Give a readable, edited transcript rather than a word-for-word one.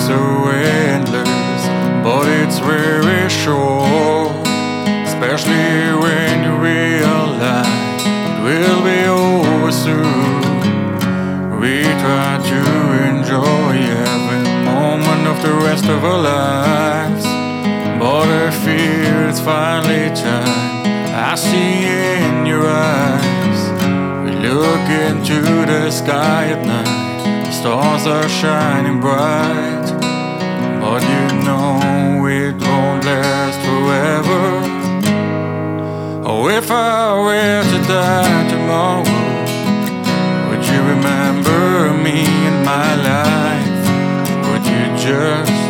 so endless, but it's very short. Especially when you realize it will be over soon. We try to enjoy every moment of the rest of our lives, but I fear it's finally time. I see in your eyes. We look into the sky at night. The stars are shining bright, but you know it won't last forever. Oh, if I were to die tomorrow, would you remember me in my life? Would you just